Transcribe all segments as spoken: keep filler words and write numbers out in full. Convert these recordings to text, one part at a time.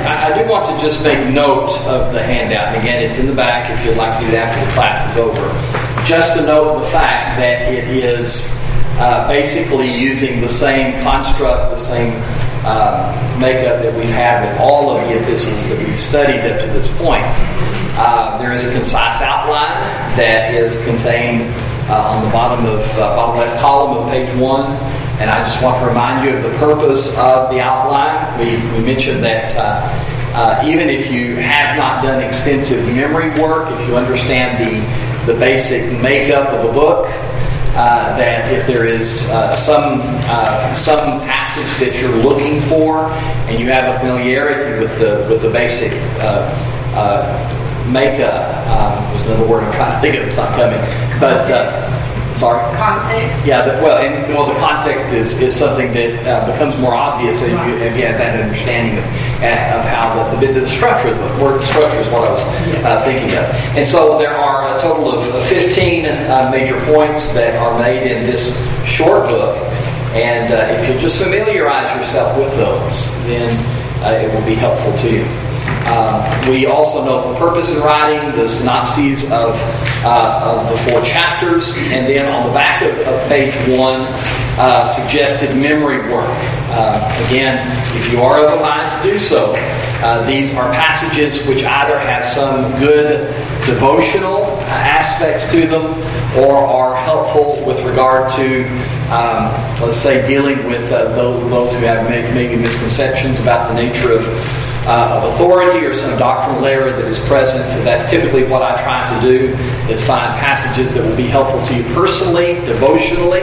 I, I do want to just make note of the handout. And again, it's in the back if you'd like to do it after the class is over. Just to note the fact that it is uh, basically using the same construct, the same uh, makeup that we've had with all of the epistles that we've studied up to this point. Uh, there is a concise outline that is contained uh, on the bottom of uh, bottom left column of page one. And I just want to remind you of the purpose of the outline. We, we mentioned that uh, uh, even if you have not done extensive memory work, if you understand the, the basic makeup of a book, uh, that if there is uh, some uh, some passage that you're looking for, and you have a familiarity with the with the basic uh, uh, makeup, um, there's another word I'm trying to think of, it's not coming, but. Uh, Sorry? Context. Yeah, but, well, and well, the context is, is something that uh, becomes more obvious as you, if you have that understanding of, of how the, the, the structure of the book, word structure is what I was uh, thinking of. And so there are a total of fifteen uh, major points that are made in this short book. And uh, if you just familiarize yourself with those, then uh, it will be helpful to you. Uh, we also note the purpose in writing, the synopses of, uh, of the four chapters, and then on the back of, of page one, uh, suggested memory work. Uh, again, if you are of a mind to do so, uh, these are passages which either have some good devotional aspects to them or are helpful with regard to, um, let's say, dealing with uh, those, those who have maybe misconceptions about the nature of Uh, of authority or some doctrinal error that is present. That's typically what I try to do, is find passages that will be helpful to you personally, devotionally,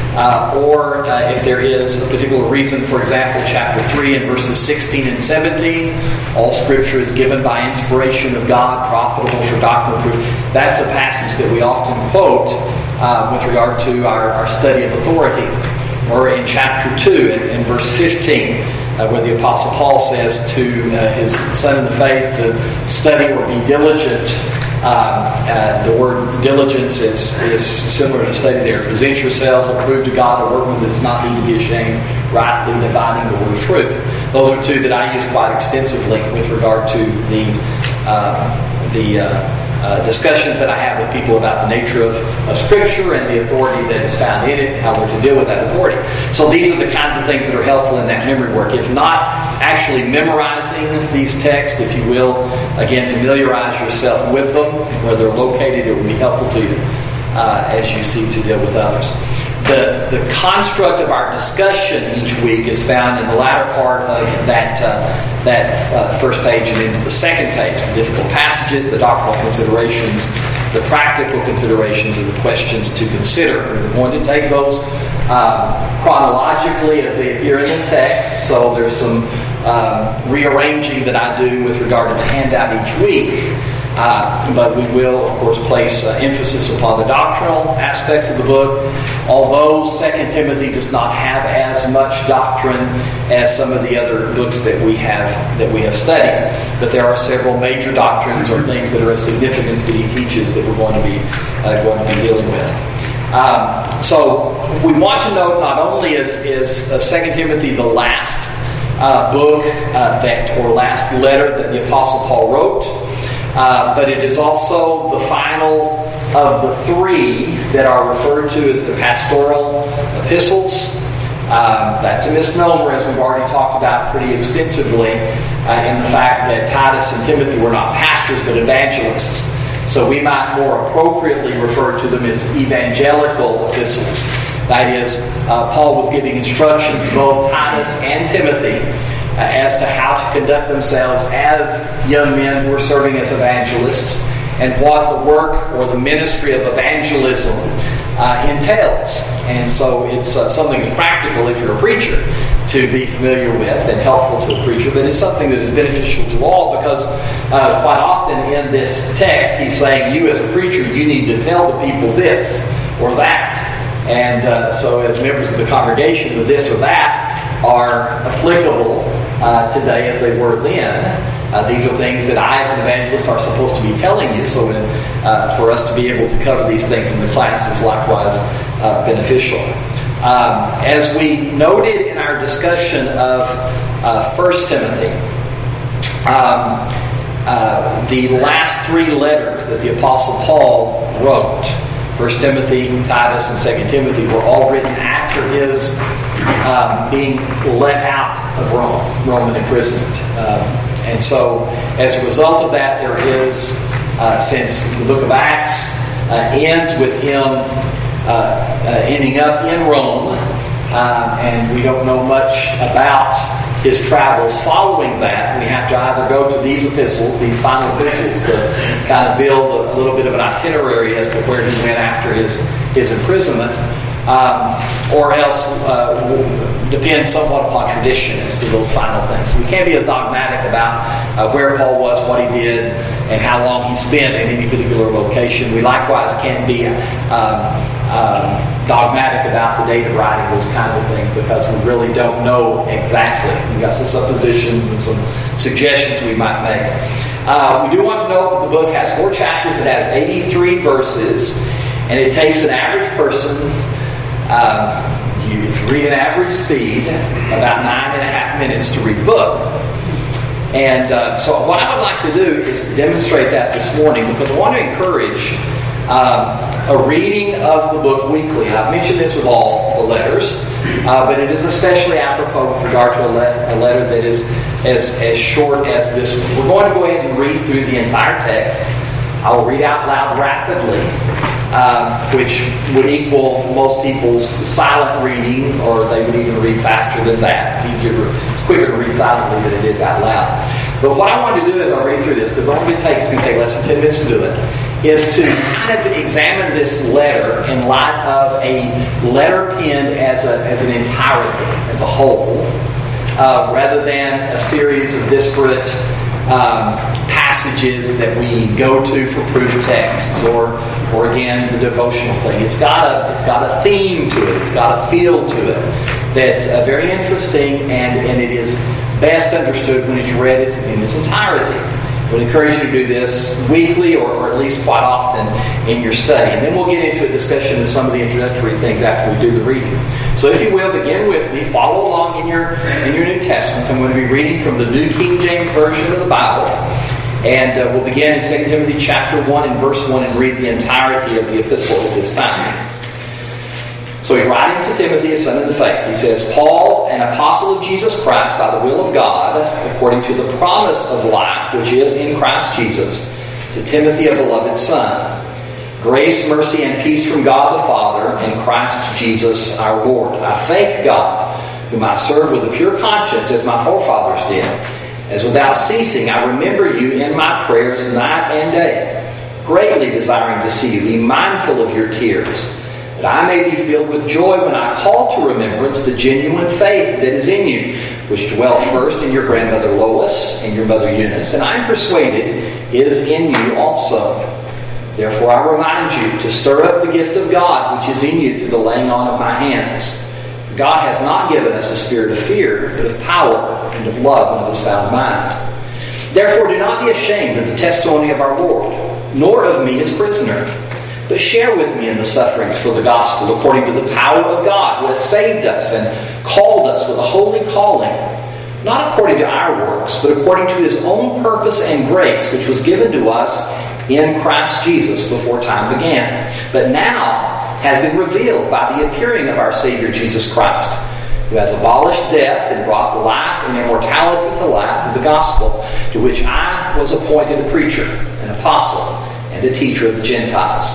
uh, or uh, if there is a particular reason. For example, chapter three and verses sixteen and seventeen, all Scripture is given by inspiration of God, profitable for doctrinal proof. That's a passage that we often quote uh, with regard to our, our study of authority. Or in chapter two and, and verse fifteen, Uh, where the Apostle Paul says to uh, his son in the faith to study or be diligent. Uh, uh, the word diligence is, is similar to study there. Present yourselves approved to God, a workman that does not need to be ashamed, rightly dividing the word of truth. Those are two that I use quite extensively with regard to the uh, the uh, uh, discussions that I have with people about the nature of, of Scripture and the authority that is found in it and how we're to deal with that authority. So these are the kinds of things that are helpful in that memory work. If not actually memorizing these texts, if you will, again, familiarize yourself with them, where they're located, it will be helpful to you uh, as you seek to deal with others. The, the construct of our discussion each week is found in the latter part of that uh, that uh, first page and into the second page. The difficult passages, the doctrinal considerations, the practical considerations, and the questions to consider. We're going to take those uh, chronologically as they appear in the text. So there's some uh, rearranging that I do with regard to the handout each week. Uh, but we will, of course, place uh, emphasis upon the doctrinal aspects of the book, although Second Timothy does not have as much doctrine as some of the other books that we have that we have studied. But there are several major doctrines or things that are of significance that he teaches that we're going to be uh, going to be dealing with. Um, so we want to note not only is, is uh, Second Timothy the last uh, book uh, that or last letter that the Apostle Paul wrote. Uh, but it is also the final of the three that are referred to as the pastoral epistles. Um, that's a misnomer, as we've already talked about pretty extensively, uh, in the fact that Titus and Timothy were not pastors but evangelists. So we might more appropriately refer to them as evangelical epistles. That is, uh, Paul was giving instructions to both Titus and Timothy Uh, as to how to conduct themselves as young men who are serving as evangelists and what the work or the ministry of evangelism uh, entails. And so it's uh, something that's practical if you're a preacher to be familiar with and helpful to a preacher, but it's something that is beneficial to all because uh, quite often in this text he's saying you as a preacher, you need to tell the people this or that. And uh, so as members of the congregation, the this or that are applicable uh, today as they were then. Uh, these are things that I, as an evangelist, are supposed to be telling you. So, in, uh, for us to be able to cover these things in the class is likewise uh, beneficial. Um, as we noted in our discussion of uh, First Timothy, um, uh, the last three letters that the Apostle Paul wrote, First Timothy, Titus, and Second Timothy, were all written after his um, being let out of Rome, Roman imprisonment. Um, and so, as a result of that, there is, uh, since the book of Acts uh, ends with him uh, uh, ending up in Rome, uh, and we don't know much about his travels following that, we have to either go to these epistles, these final epistles, to kind of build a, a little bit of an itinerary as to where he went after his, his imprisonment, um, or else uh, depend somewhat upon tradition as to those final things. We can't be as dogmatic about uh, where Paul was, what he did, and how long he spent in any particular location. We likewise can't be um, um, dogmatic about the date of writing, those kinds of things, because we really don't know exactly. We've got some suppositions and some suggestions we might make. Uh, we do want to note that the book has four chapters. It has eighty-three verses, and it takes an average person, um, you, if you read an average speed, about nine and a half minutes to read the book. And uh, so what I would like to do is to demonstrate that this morning, because I want to encourage um, a reading of the book weekly. And I've mentioned this with all the letters, uh, but it is especially apropos with regard to a, le- a letter that is as, as short as this one. We're going to go ahead and read through the entire text. I will read out loud rapidly, um, which would equal most people's silent reading, or they would even read faster than that. It's easier to, it's quicker to read silently than it is out loud. But what I want to do is I'll read through this, because all it takes, it's going to take less than ten minutes to do it, is to kind of examine this letter in light of a letter penned as a as an entirety, as a whole, uh, rather than a series of disparate um, passages that we go to for proof texts, or or again the devotional thing. It's got a it's got a theme to it. It's got a feel to it that's uh, very interesting, and and it is best understood when it's read in its entirety. I would encourage you to do this weekly, or, or at least quite often in your study. And then we'll get into a discussion of some of the introductory things after we do the reading. So if you will, begin with me. Follow along in your in your New Testament. I'm going to be reading from the New King James Version of the Bible. And uh, we'll begin in Second Timothy chapter one and verse one and read the entirety of the epistle at this time. So he's writing to Timothy, a son of the faith. He says, Paul, an apostle of Jesus Christ by the will of God, according to the promise of life which is in Christ Jesus, to Timothy, a beloved son. Grace, mercy, and peace from God the Father and Christ Jesus our Lord. I thank God, whom I serve with a pure conscience as my forefathers did, as without ceasing I remember you in my prayers night and day, greatly desiring to see you, be mindful of your tears, that I may be filled with joy when I call to remembrance the genuine faith that is in you, which dwelt first in your grandmother Lois and your mother Eunice, and I am persuaded is in you also. Therefore I remind you to stir up the gift of God which is in you through the laying on of my hands. God has not given us a spirit of fear, but of power and of love and of a sound mind. Therefore do not be ashamed of the testimony of our Lord, nor of me his prisoner, but share with me in the sufferings for the gospel, according to the power of God, who has saved us and called us with a holy calling, not according to our works, but according to his own purpose and grace, which was given to us in Christ Jesus before time began, but now has been revealed by the appearing of our Savior Jesus Christ, who has abolished death and brought life and immortality to life through the gospel, to which I was appointed a preacher, an apostle, and a teacher of the Gentiles.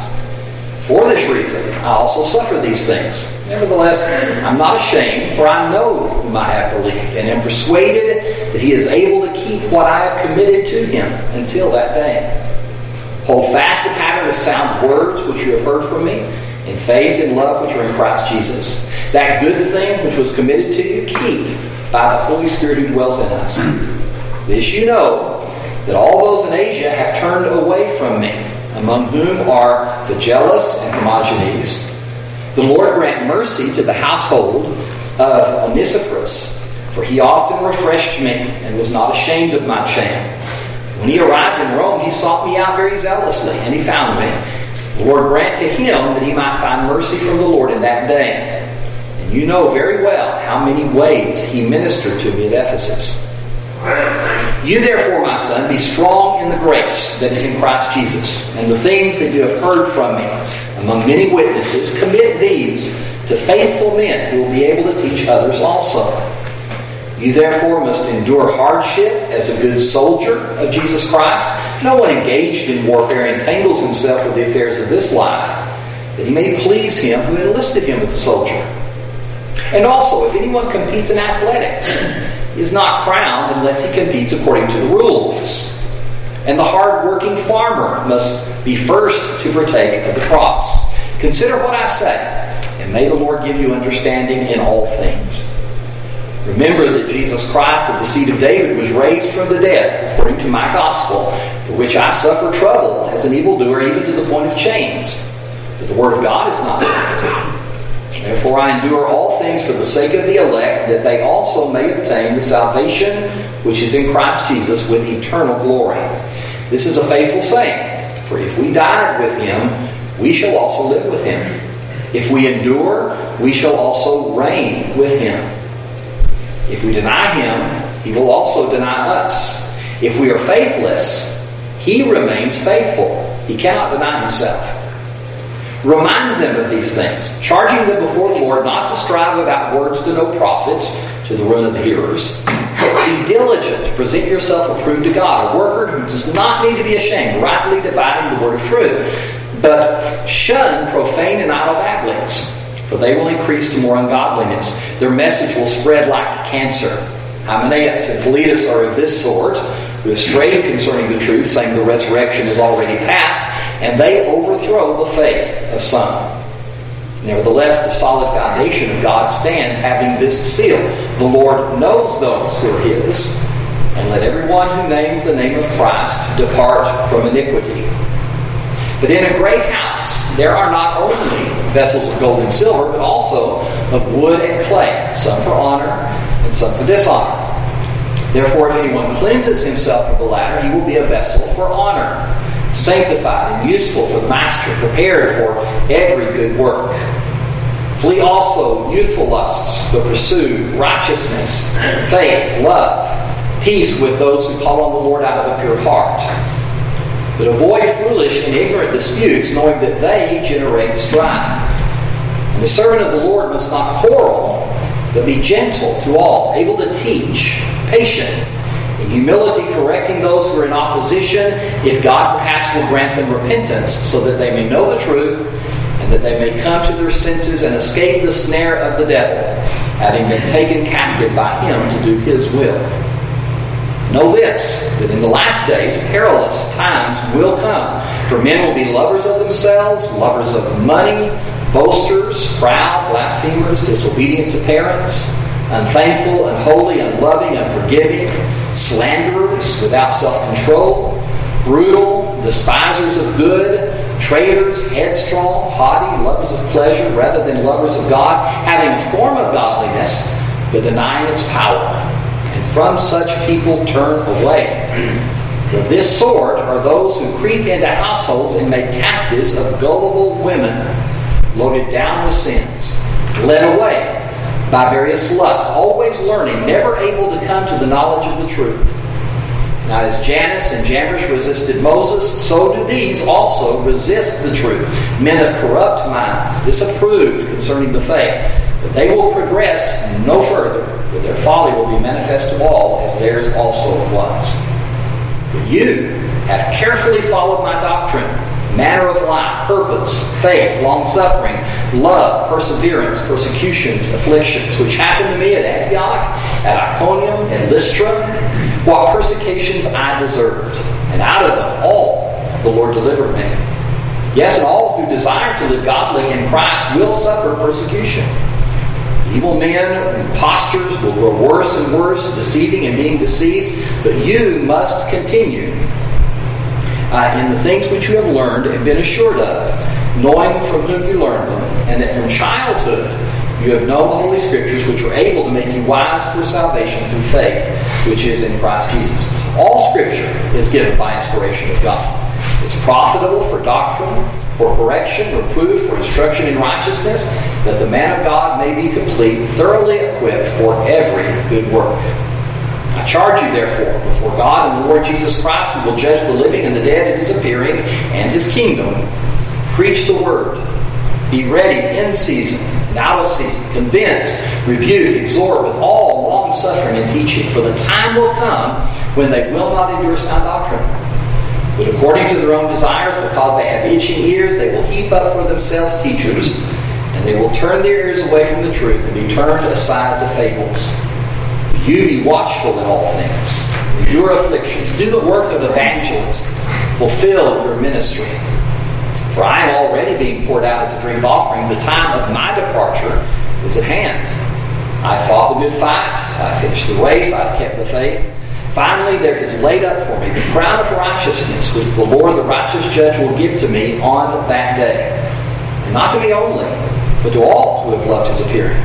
For this reason, I also suffer these things. Nevertheless, I'm not ashamed, for I know whom I have believed, and am persuaded that he is able to keep what I have committed to him until that day. Hold fast the pattern of sound words which you have heard from me, in faith and love which are in Christ Jesus. That good thing which was committed to you, keep by the Holy Spirit who dwells in us. This you know, that all those in Asia have turned away from me, among whom are Phygellus and Hermogenes. The Lord grant mercy to the household of Onesiphorus, for he often refreshed me and was not ashamed of my shame. When he arrived in Rome, he sought me out very zealously, and he found me. The Lord grant to him that he might find mercy from the Lord in that day. And you know very well how many ways he ministered to me at Ephesus. You therefore, my son, be strong in the grace that is in Christ Jesus, and the things that you have heard from me among many witnesses, commit these to faithful men who will be able to teach others also. You therefore must endure hardship as a good soldier of Jesus Christ. No one engaged in warfare entangles himself with the affairs of this life, that he may please him who enlisted him as a soldier. And also, if anyone competes in athletics, he is not crowned unless he competes according to the rules. And the hard-working farmer must be first to partake of the crops. Consider what I say, and may the Lord give you understanding in all things. Remember that Jesus Christ of the seed of David was raised from the dead, according to my gospel, for which I suffer trouble as an evildoer, even to the point of chains. But the word of God is not limited. Therefore I endure all things for the sake of the elect, that they also may obtain the salvation which is in Christ Jesus with eternal glory. This is a faithful saying, for if we died with him, we shall also live with him. If we endure, we shall also reign with him. If we deny him, he will also deny us. If we are faithless, he remains faithful. He cannot deny himself. Remind them of these things, charging them before the Lord not to strive about words to no profit, to the ruin of the hearers. Be diligent to present yourself approved to God, a worker who does not need to be ashamed, rightly dividing the word of truth. But shun profane and idle babblings, for they will increase to more ungodliness. Their message will spread like cancer. Hymenaeus and Philetus are of this sort, who have strayed concerning the truth, saying the resurrection is already past, and they overthrow the faith of some. Nevertheless, the solid foundation of God stands, having this seal: the Lord knows those who are his, and let everyone who names the name of Christ depart from iniquity. But in a great house there are not only vessels of gold and silver, but also of wood and clay, some for honor and some for dishonor. Therefore, if anyone cleanses himself of the latter, he will be a vessel for honor, sanctified and useful for the master, prepared for every good work. Flee also youthful lusts, but pursue righteousness, faith, love, peace with those who call on the Lord out of a pure heart. But avoid foolish and ignorant disputes, knowing that they generate strife. And the servant of the Lord must not quarrel, but be gentle to all, able to teach, patient, in humility correcting those who are in opposition, if God perhaps will grant them repentance, so that they may know the truth, and that they may come to their senses and escape the snare of the devil, having been taken captive by him to do his will. Know this, that in the last days perilous times will come. For men will be lovers of themselves, lovers of money, boasters, proud, blasphemers, disobedient to parents, unthankful, unholy, unloving, unforgiving, slanderers, without self-control, brutal, despisers of good, traitors, headstrong, haughty, lovers of pleasure rather than lovers of God, having a form of godliness, but denying its power. From such people turn away. For this sort are those who creep into households and make captives of gullible women, loaded down with sins, led away by various lusts, always learning, never able to come to the knowledge of the truth. Now as Jannes and Jambres resisted Moses, so do these also resist the truth. Men of corrupt minds, disapproved concerning the faith. But they will progress no further, for their folly will be manifest to all, as theirs also was. But you have carefully followed my doctrine, manner of life, purpose, faith, long-suffering, love, perseverance, persecutions, afflictions, which happened to me at Antioch, at Iconium, and Lystra, what persecutions I deserved. And out of them all the Lord delivered me. Yes, and all who desire to live godly in Christ will suffer persecution. Evil men, impostors will grow worse and worse, deceiving and being deceived. But you must continue uh, in the things which you have learned and been assured of, knowing from whom you learned them, and that from childhood you have known the Holy Scriptures, which are able to make you wise for salvation through faith, which is in Christ Jesus. All Scripture is given by inspiration of God. It's profitable for doctrine, for correction, reproof, for instruction in righteousness, that the man of God may be complete, thoroughly equipped for every good work. I charge you, therefore, before God and the Lord Jesus Christ, who will judge the living and the dead at his appearing and his kingdom. Preach the word. Be ready in season and out of season. Convince, rebuke, exhort with all long suffering and teaching. For the time will come when they will not endure sound doctrine, but according to their own desires, because they have itching ears, they will heap up for themselves teachers, and they will turn their ears away from the truth and be turned aside to fables. You be watchful in all things. Endure afflictions. Do the work of evangelists. Fulfill your ministry. For I am already being poured out as a drink offering. The time of my departure is at hand. I fought the good fight. I finished the race. I have kept the faith. Finally, there is laid up for me the crown of righteousness, which the Lord, the righteous judge, will give to me on that day. And not to me only, but to all who have loved his appearing.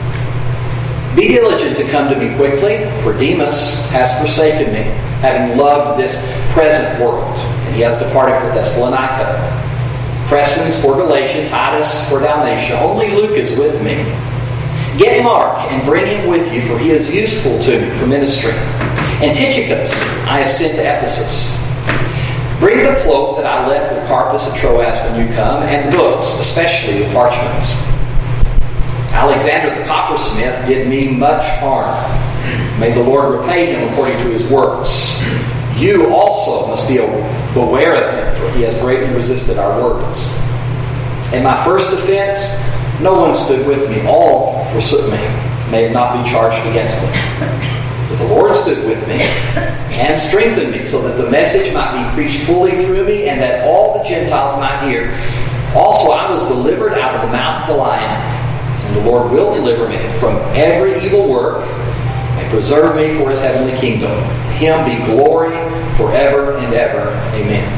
Be diligent to come to me quickly, for Demas has forsaken me, having loved this present world, and he has departed for Thessalonica. Crescens for Galatia, Titus for Dalmatia. Only Luke is with me. Get Mark and bring him with you, for he is useful to me for ministry. And Tychicus I have sent to Ephesus. Bring the cloak that I left with Carpus at Troas when you come, and books, especially the parchments. Alexander the coppersmith did me much harm. May the Lord repay him according to his works. You also must be aware of him, for he has greatly resisted our words. In my first offense, no one stood with me. All forsook me. May it not be charged against them. But the Lord stood with me and strengthened me, so that the message might be preached fully through me, and that all the Gentiles might hear. Also I was delivered out of the mouth of the lion, and the Lord will deliver me from every evil work, and preserve me for his heavenly kingdom. To him be glory forever and ever. Amen.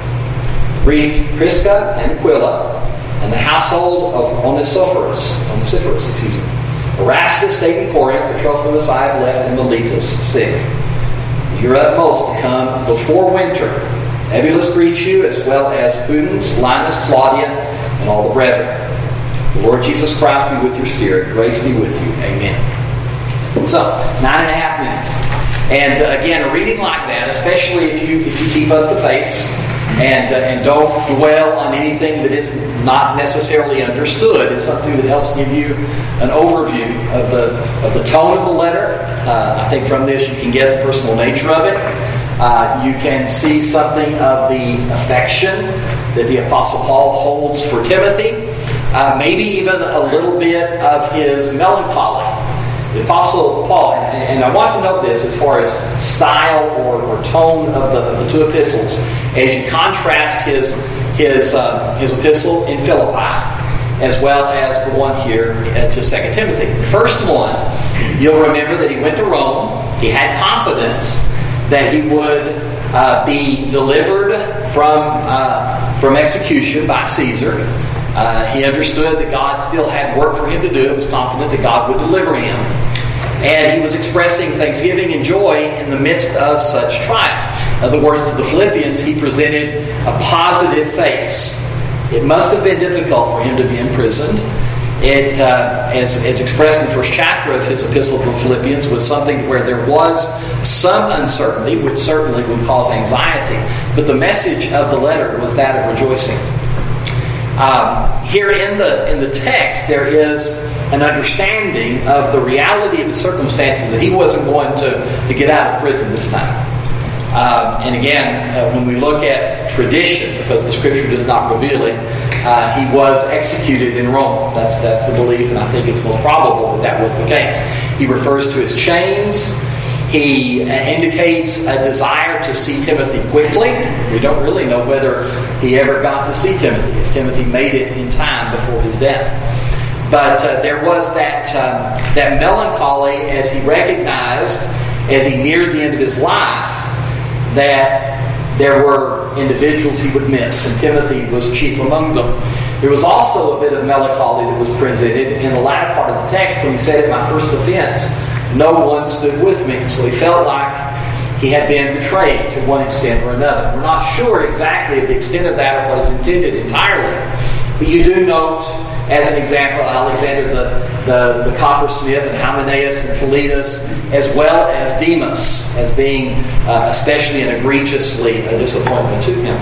Read Prisca and Aquila, and the household of Onesiphorus, Onesiphorus, excuse me. Erastus stayed in Corinth, Trophimus I have left in Miletus, sick. Do your utmost to come before winter. Ebulus greets you, as well as Pudens, Linus, Claudia, and all the brethren. The Lord Jesus Christ be with your spirit. Grace be with you. Amen. So, nine and a half minutes. And uh, again, a reading like that, especially if you if you keep up the pace and uh, and don't dwell on anything that is not necessarily understood, is something that helps give you an overview of the of the tone of the letter. Uh, I think from this you can get the personal nature of it. Uh, you can see something of the affection that the Apostle Paul holds for Timothy. Uh, maybe even a little bit of his melancholy. The Apostle Paul, and, and I want to note this as far as style or, or tone of the, of the two epistles, as you contrast his his uh, his epistle in Philippi, as well as the one here to Second Timothy. The first one, you'll remember that he went to Rome. He had confidence that he would uh, be delivered from uh, from execution by Caesar. Uh, he understood that God still had work for him to do. He was confident that God would deliver him. And he was expressing thanksgiving and joy in the midst of such trial. In other words, to the Philippians, he presented a positive face. It must have been difficult for him to be imprisoned. It, uh, as, as expressed in the first chapter of his epistle to the Philippians, was something where there was some uncertainty, which certainly would cause anxiety. But the message of the letter was that of rejoicing. Um, here in the in the text, there is an understanding of the reality of the circumstances, that he wasn't going to, to get out of prison this time. Um, and again, uh, when we look at tradition, because the Scripture does not reveal it, uh, he was executed in Rome. That's that's the belief, and I think it's most probable that that was the case. He refers to his chains. He indicates a desire to see Timothy quickly. We don't really know whether he ever got to see Timothy, if Timothy made it in time before his death. But uh, there was that um, that melancholy as he recognized, as he neared the end of his life, that there were individuals he would miss, and Timothy was chief among them. There was also a bit of melancholy that was presented in the latter part of the text when he said, "At my first offense, no one stood with me." So he felt like he had been betrayed to one extent or another. We're not sure exactly of the extent of that or what is intended entirely. But you do note, as an example, Alexander the the, the coppersmith, and Hymenaeus and Philetus, as well as Demas, as being uh, especially and egregiously a disappointment to him.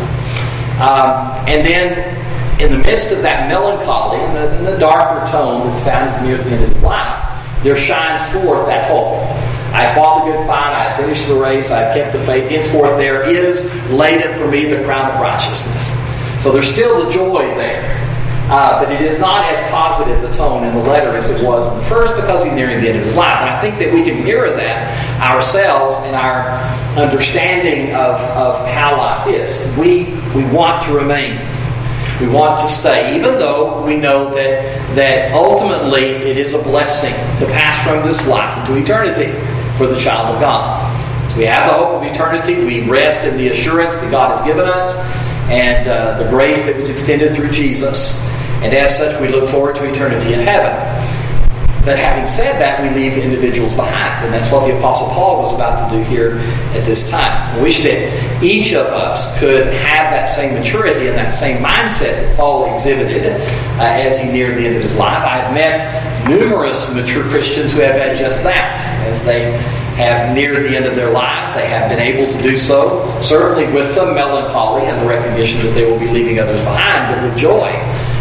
Um, and then, in the midst of that melancholy and the, and the darker tone that's found as near the end of his life, there shines forth that hope. I have fought the good fight, I have finished the race, I have kept the faith. Henceforth there is laid up for me the crown of righteousness. So there's still the joy there. Uh, but it is not as positive a tone in the letter as it was in the first, because he's nearing the end of his life. And I think that we can mirror that ourselves in our understanding of, of how life is. We, we want to remain. We want to stay, even though we know that, that ultimately it is a blessing to pass from this life into eternity for the child of God. So we have the hope of eternity. We rest in the assurance that God has given us and uh, the grace that was extended through Jesus. And as such, we look forward to eternity in heaven. But having said that, we leave individuals behind. And that's what the Apostle Paul was about to do here at this time. I wish that each of us could have that same maturity and that same mindset that Paul exhibited uh, as he neared the end of his life. I have met numerous mature Christians who have had just that. As they have neared the end of their lives, they have been able to do so, certainly with some melancholy and the recognition that they will be leaving others behind, but with joy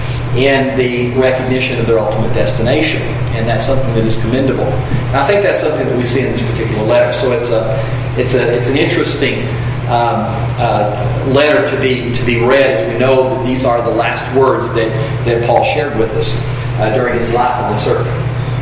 in the recognition of their ultimate destination. And that's something that is commendable. And I think that's something that we see in this particular letter. So it's a, it's a, it's an interesting um, uh, letter to be to be read, as we know that these are the last words that, that Paul shared with us uh, during his life on this earth.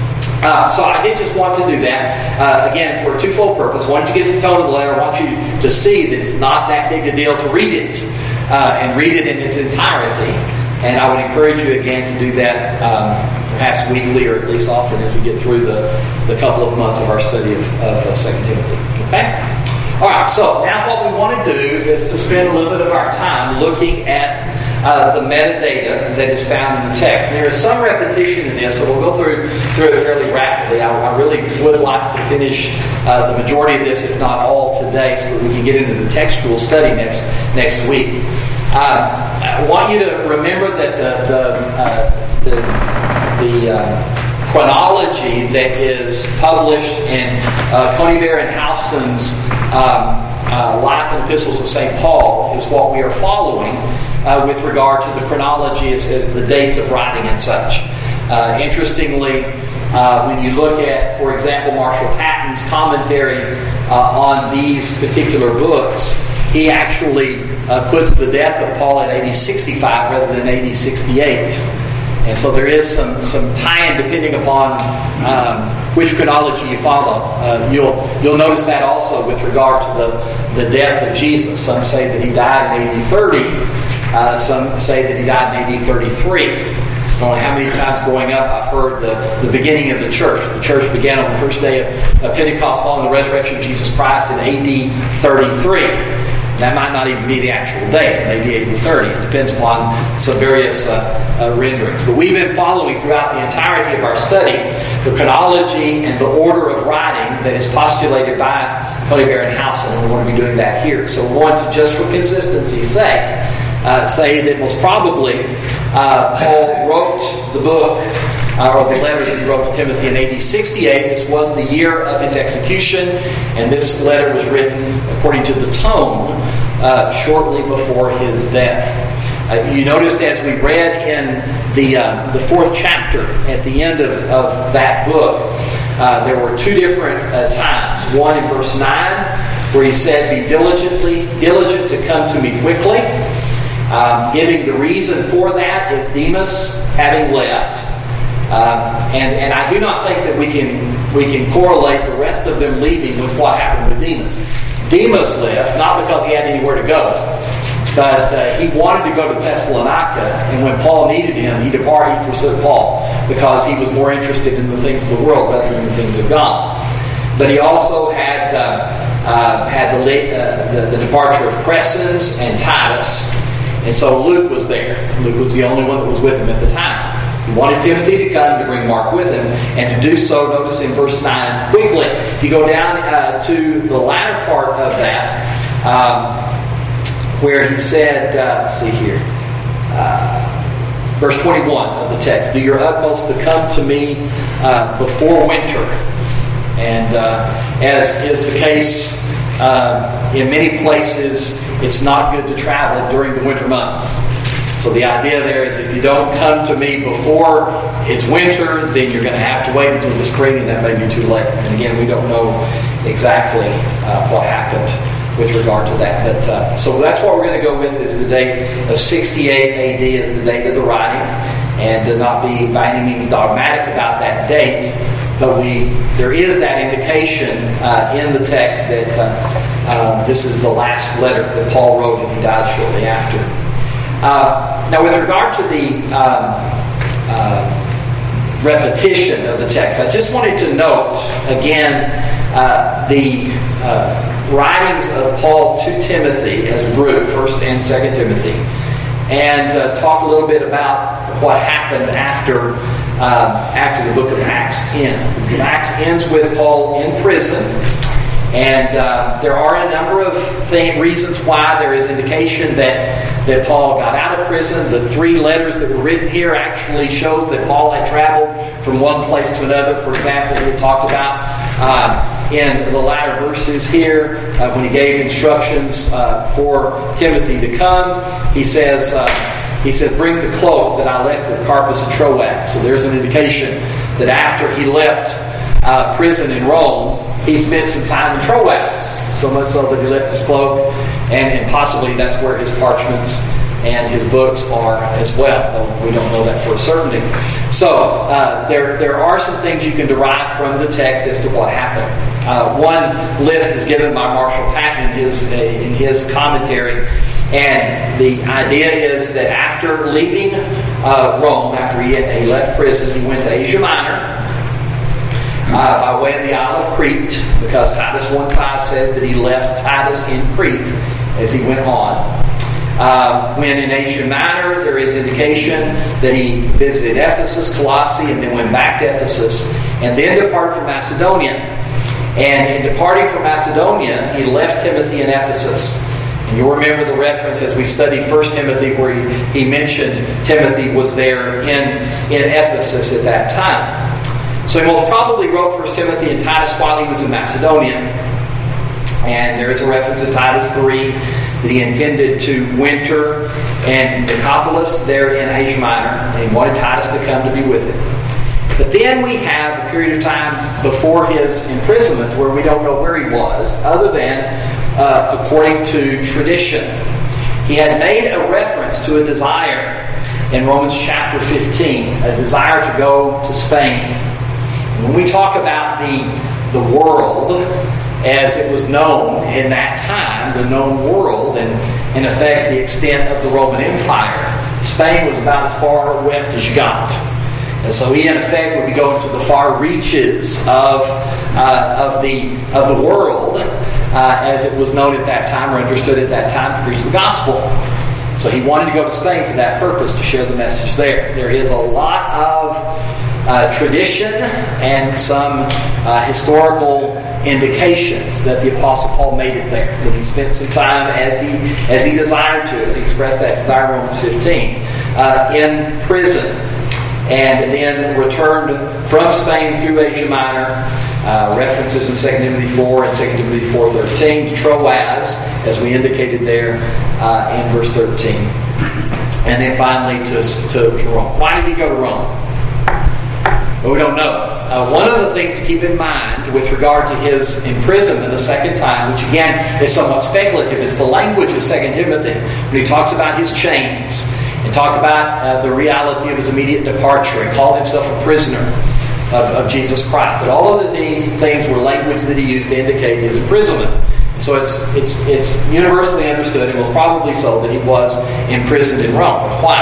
Uh, so I did just want to do that, uh, again, for a twofold purpose. One, to get the tone of the letter. I want you to see that it's not that big a deal to read it, uh, and read it in its entirety. And I would encourage you again to do that um, perhaps weekly, or at least often, as we get through the, the couple of months of our study of, of uh, Second Timothy. Okay? All right, so now what we want to do is to spend a little bit of our time looking at uh, the metadata that is found in the text. And there is some repetition in this, so we'll go through, through it fairly rapidly. I, I really would like to finish uh, the majority of this, if not all, today, so that we can get into the textual study next, next week. Uh, I want you to remember that the the, uh, the, the uh, chronology that is published in uh, Conybeare and Howson's um, uh, Life and Epistles of Saint Paul is what we are following uh, with regard to the chronology as, as the dates of writing and such. Uh, interestingly, uh, when you look at, for example, Marshall Patton's commentary uh, on these particular books, he actually uh, puts the death of Paul at A D sixty-five rather than A D sixty-eight. And so there is some, some tie-in depending upon um, which chronology you follow. Uh, you'll you'll notice that also with regard to the, the death of Jesus. Some say that he died in A D thirty. Uh, some say that he died in A D thirty-three. I don't know how many times growing up I've heard the, the beginning of the church. The church began on the first day of, of Pentecost following the resurrection of Jesus Christ in A D thirty-three. That might not even be the actual date. It may be A D thirty. It depends upon some various uh, uh, renderings. But we've been following throughout the entirety of our study the chronology and the order of writing that is postulated by Conybeare and Howson, and we're going to be doing that here. So we want to, just for consistency's sake, uh, say that most probably uh, Paul wrote the book Uh, or the letter that he wrote to Timothy in A D sixty-eight. This was the year of his execution, and this letter was written, according to the tone, uh, shortly before his death. Uh, you noticed as we read in the uh, the fourth chapter, at the end of, of that book, uh, there were two different uh, times. One in verse nine, where he said, "Be diligently diligent to come to me quickly." Um, giving the reason for that is Demas having left. Uh, and, and I do not think that we can we can correlate the rest of them leaving with what happened with Demas. Demas left not because he had anywhere to go, but uh, he wanted to go to Thessalonica, and when Paul needed him, he departed, he forsook Paul, because he was more interested in the things of the world rather than the things of God. But he also had uh, uh, had the, late, uh, the the departure of Crescens and Titus, and so Luke was there. Luke was the only one that was with him at the time. He wanted Timothy to come, to bring Mark with him, and to do so, notice in verse nine, quickly. If you go down uh, to the latter part of that, um, where he said, uh, let's see here, uh, verse twenty-one of the text. Do your utmost to come to me uh, before winter. And uh, as is the case uh, in many places, it's not good to travel during the winter months. So the idea there is if you don't come to me before it's winter, then you're going to have to wait until the spring, and that may be too late. And again, we don't know exactly uh, what happened with regard to that. But uh, so that's what we're going to go with, is the date of sixty-eight A D as the date of the writing, and to not be by any means dogmatic about that date. But we there is that indication uh, in the text that uh, uh, this is the last letter that Paul wrote, and he died shortly after. Uh, now, with regard to the um, uh, repetition of the text, I just wanted to note again uh, the uh, writings of Paul to Timothy as a group, First and Second Timothy, and uh, talk a little bit about what happened after um, after the book of Acts ends. The book of Acts ends with Paul in prison. And uh, there are a number of thing, reasons why there is indication that, that Paul got out of prison. The three letters that were written here actually shows that Paul had traveled from one place to another. For example, we talked about uh, in the latter verses here, uh, when he gave instructions uh, for Timothy to come, he says, uh, he says, bring the cloak that I left with Carpus and Troas. So there's an indication that after he left uh, prison in Rome, he spent some time in Troas, so much so that he left his cloak, and, and possibly that's where his parchments and his books are as well, though we don't know that for a certainty. So uh, there, there are some things you can derive from the text as to what happened. Uh, one list is given by Marshall Patton in his, uh, in his commentary, and the idea is that after leaving uh, Rome, after he, had, he left prison, he went to Asia Minor, Uh, by way of the Isle of Crete, because Titus one five says that he left Titus in Crete as he went on. Uh, when in Asia Minor, there is indication that he visited Ephesus, Colossae, and then went back to Ephesus, and then departed from Macedonia. And in departing from Macedonia, he left Timothy in Ephesus. And you'll remember the reference as we studied First Timothy, where he, he mentioned Timothy was there in, in Ephesus at that time. So he most probably wrote First Timothy and Titus while he was in Macedonia. And there is a reference in Titus three that he intended to winter in Nicopolis there in Asia Minor, and he wanted Titus to come to be with him. But then we have a period of time before his imprisonment where we don't know where he was, other than uh, according to tradition. He had made a reference to a desire in Romans chapter fifteen, a desire to go to Spain. When we talk about the, the world as it was known in that time, the known world, and in effect the extent of the Roman Empire, Spain was about as far west as you got. And so he in effect would be going to the far reaches of, uh, of, the, of the world uh, as it was known at that time, or understood at that time, to preach the gospel. So he wanted to go to Spain for that purpose, to share the message there. There is a lot of Uh, tradition and some uh, historical indications that the Apostle Paul made it there, that he spent some time as he as he desired to, as he expressed that desire in Romans fifteen, uh, in prison, and then returned from Spain through Asia Minor. Uh, references in Second Timothy four and Second Timothy four thirteen to Troas, as we indicated there uh, in verse thirteen, and then finally to, to, to Rome. Why did he go to Rome? Well, we don't know. Uh, one of the things to keep in mind with regard to his imprisonment the second time, which again is somewhat speculative, is the language of Second Timothy. When he talks about his chains and talk about uh, the reality of his immediate departure and called himself a prisoner of, of Jesus Christ. That all of these things were language that he used to indicate his imprisonment. So it's it's it's universally understood, and was probably so, that he was imprisoned in Rome. But why?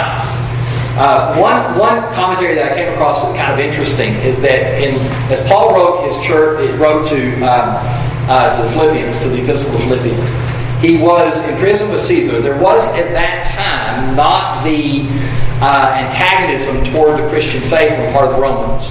Uh, one one commentary that I came across that's kind of interesting is that in as Paul wrote his church, it wrote to um, uh, to the Philippians, to the Epistle of Philippians, he was in prison with Caesar. There was at that time not the uh, antagonism toward the Christian faith on the part of the Romans.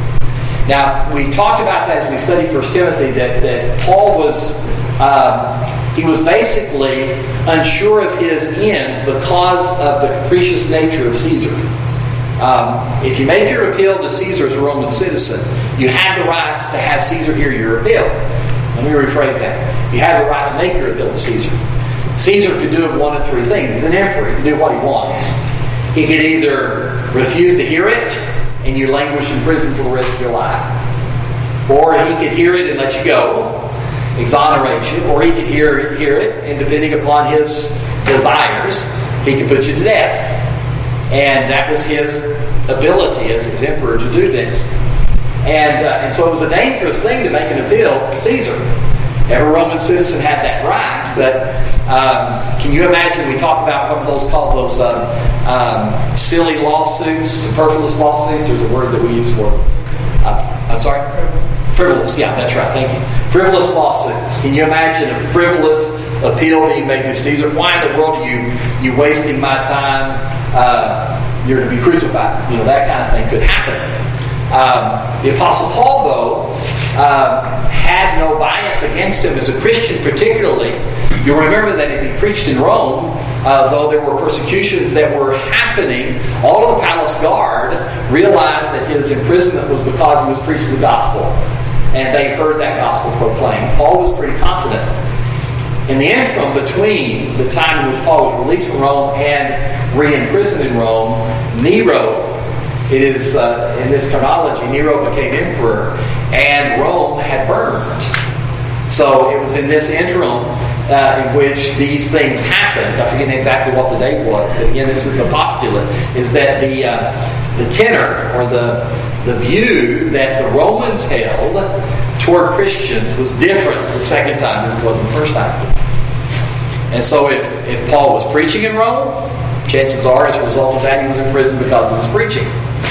Now we talked about that as we studied First Timothy, that that Paul was. Uh, He was basically unsure of his end because of the capricious nature of Caesar. Um, if you make your appeal to Caesar as a Roman citizen, you have the right to have Caesar hear your appeal. Let me rephrase that. You have the right to make your appeal to Caesar. Caesar could do one of three things. He's an emperor. He can do what he wants. He could either refuse to hear it and you languish in prison for the rest of your life. Or he could hear it and let you go, exonerate you. Or he could hear, hear it, and depending upon his desires, he could put you to death. And that was his ability as, as emperor to do this. And, uh, and so it was a dangerous thing to make an appeal to Caesar. Every Roman citizen had that right, but um, can you imagine, we talk about what are those called, those um, um, silly lawsuits, superfluous lawsuits, there's a word that we use for uh, I'm sorry? Frivolous, yeah, that's right, thank you. Frivolous lawsuits. Can you imagine a frivolous appeal being made to Caesar? Why in the world are you, you wasting my time? Uh, you're to be crucified. You know, that kind of thing could happen. Um, the Apostle Paul, though, uh, had no bias against him as a Christian particularly. You'll remember that as he preached in Rome, uh, though there were persecutions that were happening, all of the palace guard realized that his imprisonment was because he was preaching the gospel. And they heard that gospel proclaimed. Paul was pretty confident. In the interim between the time in which Paul was released from Rome and re-imprisoned in Rome, Nero, it is uh, in this chronology, Nero became emperor and Rome had burned. So it was in this interim uh, in which these things happened. I forget exactly what the date was, but again, this is the postulate, is that the uh, the tenor or the the view that the Romans held toward Christians was different the second time than it was the first time. And so if, if Paul was preaching in Rome, chances are as a result of that he was in prison because he was preaching.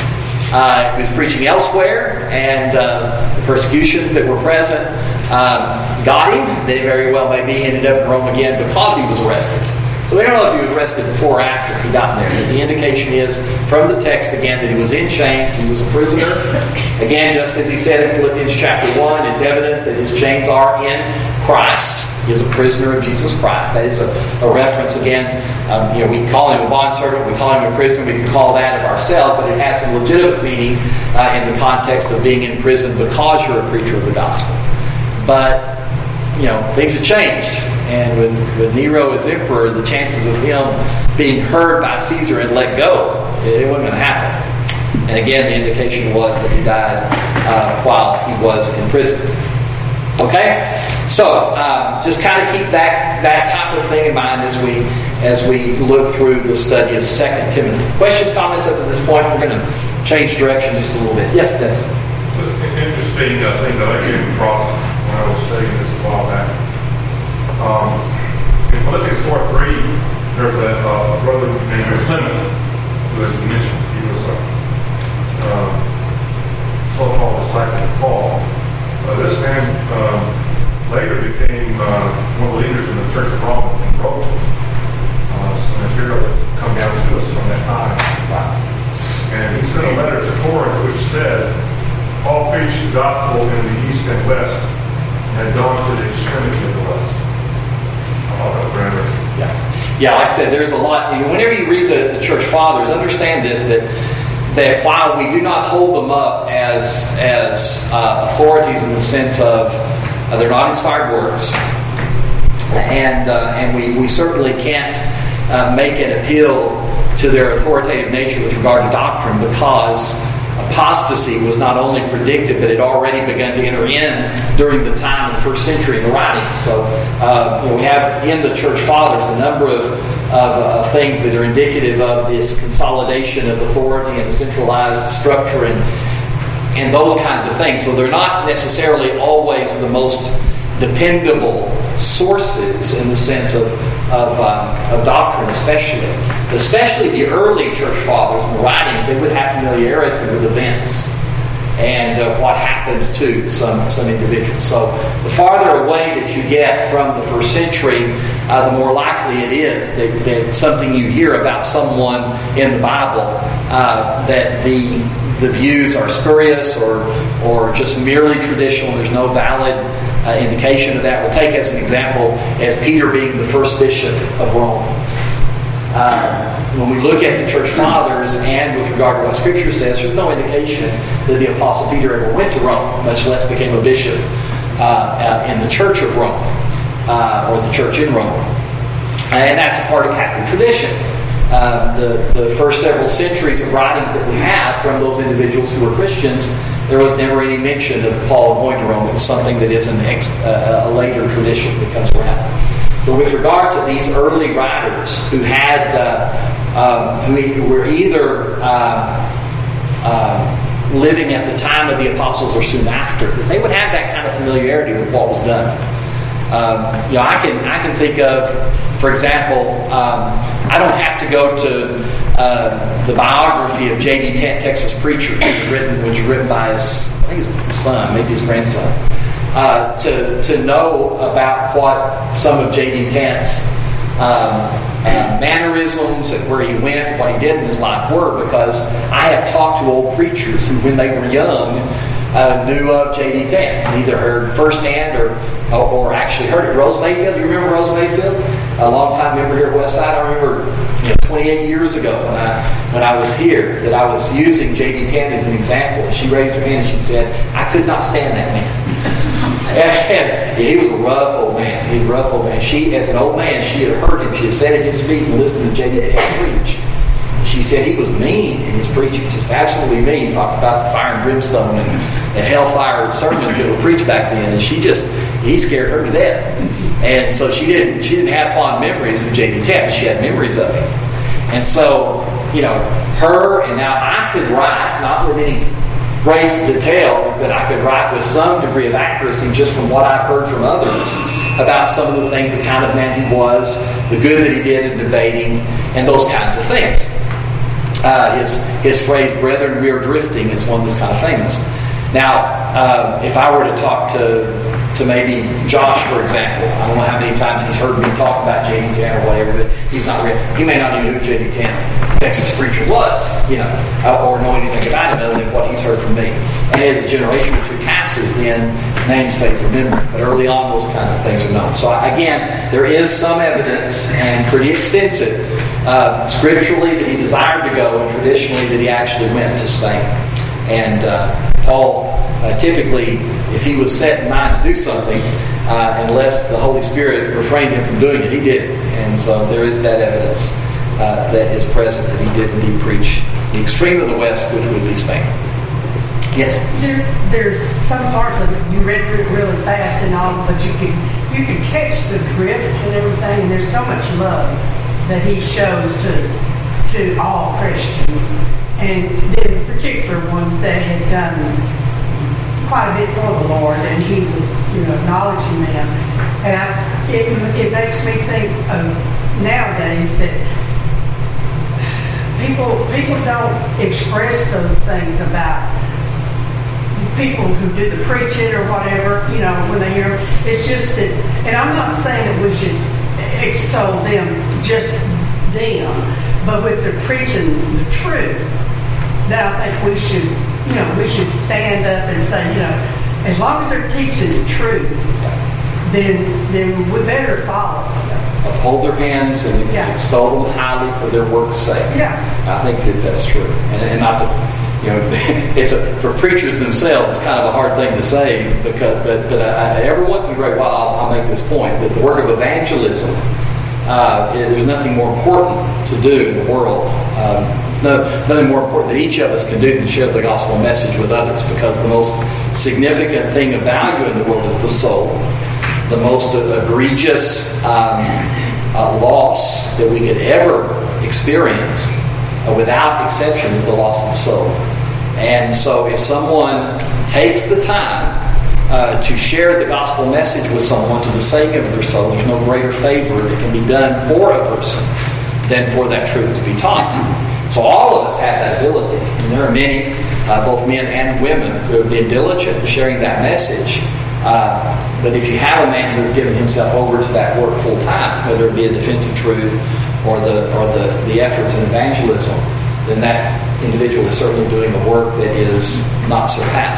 Uh, if he was preaching elsewhere and uh, the persecutions that were present um, got him, then he very well maybe ended up in Rome again because he was arrested. So we don't know if he was arrested before or after he got there. But the indication is from the text again that he was in chains, he was a prisoner. Again, just as he said in Philippians chapter one, it's evident that his chains are in Christ. He is a prisoner of Jesus Christ. That is a, a reference again. Um, you know, we can call him a bondservant, we call him a prisoner, we can call that of ourselves, but it has some legitimate meaning uh, in the context of being in prison because you're a preacher of the gospel. But you know, things have changed. And with, with Nero as emperor, the chances of him being heard by Caesar and let go, it wasn't going to happen. And again, the indication was that he died uh, while he was in prison. Okay? So, um, just kind of keep that, that type of thing in mind as we as we look through the study of Second Timothy. Questions, comments up to this point? We're going to change direction just a little bit. Yes, Dennis? It's an interesting uh, thing that I came across when I was studying this a while back. Um, in Philippians four three, there's a uh, brother named Clement who is mentioned. He was a uh, so-called disciple of Paul. Uh, this man uh, later became uh, one of the leaders in the Church of Rome and wrote uh, some material that come down to us from that time. And he sent a letter to Corinth which said, "Paul preached the gospel in the east and west and had gone to the extremity of the west." Yeah, yeah. Like I said, there's a lot. You know, whenever you read the, the church fathers, understand this: that that while we do not hold them up as as uh, authorities in the sense of uh, they're not inspired works, and uh, and we we certainly can't uh, make an appeal to their authoritative nature with regard to doctrine because apostasy was not only predicted, but it had already begun to enter in during the time of the first century in the writings. So uh, you know, we have in the church fathers a number of, of, of things that are indicative of this consolidation of authority and a centralized structure and and those kinds of things. So they're not necessarily always the most dependable sources in the sense of of, um, of doctrine, especially. Especially the early church fathers and the writings, they would have familiarity with events and uh, what happened to some, some individuals. So the farther away that you get from the first century, uh, the more likely it is that, that something you hear about someone in the Bible, uh, that the the views are spurious or or just merely traditional. There's no valid uh, indication of that. We'll take as an example as Peter being the first bishop of Rome. uh, when we look at the church fathers and with regard to what Scripture says, there's no indication that the Apostle Peter ever went to Rome, much less became a bishop uh, uh, in the Church of Rome uh, or the church in Rome. And that's a part of Catholic tradition. Uh, the, the first several centuries of writings that we have from those individuals who were Christians, there was never any mention of Paul going to Rome. It was something that is an ex, uh, a later tradition that comes around. But with regard to these early writers who had, uh, um, who were either uh, uh, living at the time of the apostles or soon after, that they would have that kind of familiarity with what was done. Um, you know, I can I can think of, for example, um, I don't have to go to uh, the biography of J D Tent, Texas preacher, which was written, which was written by his, I think his son, maybe his grandson, uh, to to know about what some of J D Tent's um, uh, mannerisms and where he went, what he did in his life were, because I have talked to old preachers who, when they were young, Uh, knew of J D Tent, either heard firsthand or or actually heard it. Rose Mayfield, do you remember Rose Mayfield? A long time member here at Westside. I remember, you know, twenty-eight years ago when I when I was here that I was using J D Tent as an example, and she raised her hand and she said, "I could not stand that man." and, and he was a rough old man. He was a rough old man. She, as an old man, she had heard him. She had sat at his feet and listened to J D Tent preach. She said he was mean in his preaching, just absolutely mean. Talked about the fire and brimstone and, and hellfire sermons that were preached back then, and she just he scared her to death. And so she didn't she didn't have fond memories of J D Tent, but she had memories of him. And so, you know, her and now I could write, not with any great detail, but I could write with some degree of accuracy just from what I've heard from others about some of the things, the kind of man he was, the good that he did in debating, and those kinds of things. Uh, his his phrase, "Brethren, we are drifting," is one that's kind of famous. Now, uh, if I were to talk to to maybe Josh, for example, I don't know how many times he's heard me talk about J D Tent or whatever, but he's not real. He may not even know who J D Tent, Texas preacher, was, you know, uh, or know anything about him other than what he's heard from me. And as a generation or two passes, then names fade from memory. But early on, those kinds of things are known. So again, there is some evidence, and pretty extensive, Uh, scripturally that he desired to go, and traditionally that he actually went to Spain. And uh, Paul, uh, typically, if he was set in mind to do something, uh, unless the Holy Spirit refrained him from doing it, he did. And so there is that evidence uh, that is present that he did indeed preach the extreme of the West, which would be Spain. Yes? There, there's some parts of it you read through it really fast and all, but you can you can catch the drift and everything. There's so much love that he shows to to all Christians, and then particular ones that had done quite a bit for the Lord, and he was, you know, acknowledging them. And I, it it makes me think of nowadays that people people don't express those things about people who do the preaching or whatever, you know, when they hear. It's just that, and I'm not saying that we should extol them, just them, but with their preaching the truth, that I think we should, you know, we should stand up and say, you know, as long as they're teaching the truth, then then we better follow. Uphold their hands and yeah. extol them highly for their work's sake. Yeah, I think that that's true, and, and not to, you know, it's a, for preachers themselves, it's kind of a hard thing to say, because, but but I, every once in a great while I'll, I'll make this point that the work of evangelism, uh, there's nothing more important to do in the world. Um, it's no, nothing more important that each of us can do than share the gospel message with others, because the most significant thing of value in the world is the soul. The most egregious um, uh, loss that we could ever experience, uh, without exception, is the loss of the soul. And so if someone takes the time uh, to share the gospel message with someone to the sake of their soul, there's no greater favor that can be done for a person than for that truth to be taught. So all of us have that ability. And there are many, uh, both men and women, who have been diligent in sharing that message. Uh, but if you have a man who has given himself over to that work full time, whether it be a defense of truth or the or the, the efforts in evangelism, then that individual is certainly doing a work that is not surpassed.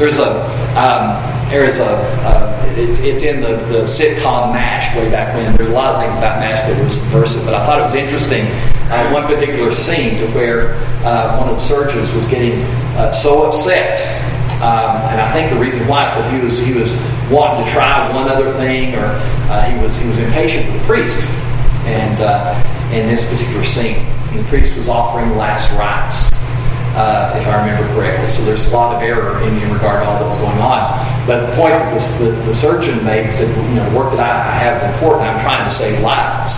There's a um, there is a uh, it's it's in the, the sitcom MASH way back when. There's a lot of things about MASH that were subversive, but I thought it was interesting. Uh, one particular scene to where uh, one of the surgeons was getting uh, so upset, um, and I think the reason why is because he was he was wanting to try one other thing, or uh, he was he was impatient with the priest, and uh, in this particular scene, the priest was offering last rites. Uh, if I remember correctly. So there's a lot of error in, in regard to all that was going on. But the point that the, the, the surgeon made, he said, you know, the work that I, I have is important. I'm trying to save lives.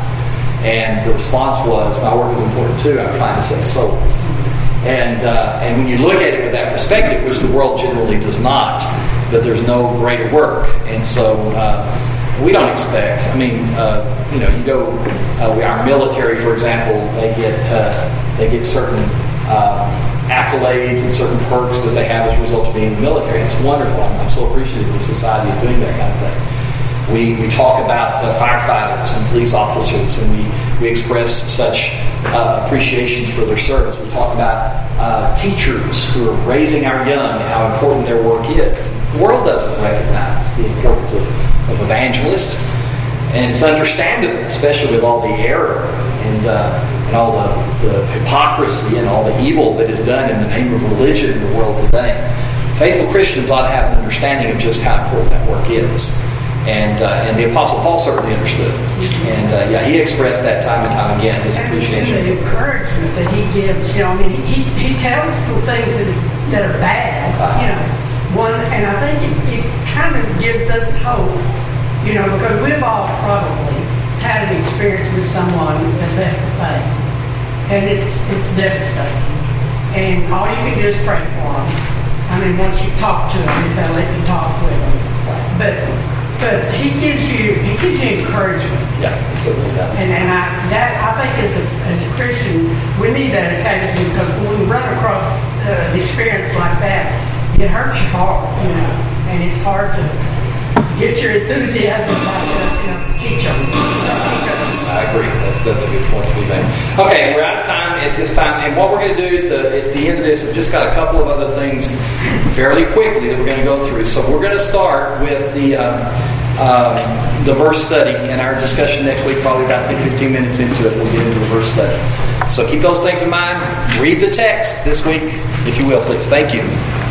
And the response was, my work is important too. I'm trying to save souls. And uh, and when you look at it with that perspective, which the world generally does not, that there's no greater work. And so uh, we don't expect, I mean, uh, you know, you go, uh, we, our military, for example, they get uh, they get certain uh, accolades and certain perks that they have as a result of being in the military. It's wonderful. I'm, I'm so appreciative that society is doing that kind of thing. We we talk about uh, firefighters and police officers, and we, we express such uh, appreciations for their service. We talk about uh, teachers who are raising our young and how important their work is. The world doesn't recognize the importance of, of evangelists, and it's understandable, especially with all the error and uh, and all the, the hypocrisy and all the evil that is done in the name of religion in the world today. Faithful Christians ought to have an understanding of just how important that work is. And uh, and the Apostle Paul certainly understood it. And uh, yeah, he expressed that time and time again, his appreciation. And the encouragement that he gives, you know, I mean, he, he tells some things that, that are bad, you know. One, and I think it, it kind of gives us hope, you know, because we've all probably had an experience with someone that left the faith. And it's it's devastating. And all you can do is pray for them. I mean, once you talk to them, if they'll let you talk with them. But but he gives you he gives you encouragement. Yeah, he certainly does. And and I that I think as a as a Christian we need that occasionally, because when we run across uh, an experience like that, it hurts your heart, you know, and it's hard to get your enthusiasm back up, you know, to teach them. I agree. That's that's a good point to be made. Okay, we're out of time at this time, and what we're going to do at the, at the end of this, I've just got a couple of other things fairly quickly that we're going to go through. So we're going to start with the uh, uh, the verse study, and our discussion next week, probably about fifteen minutes into it, we'll get into the verse study. So keep those things in mind. Read the text this week, if you will, please. Thank you.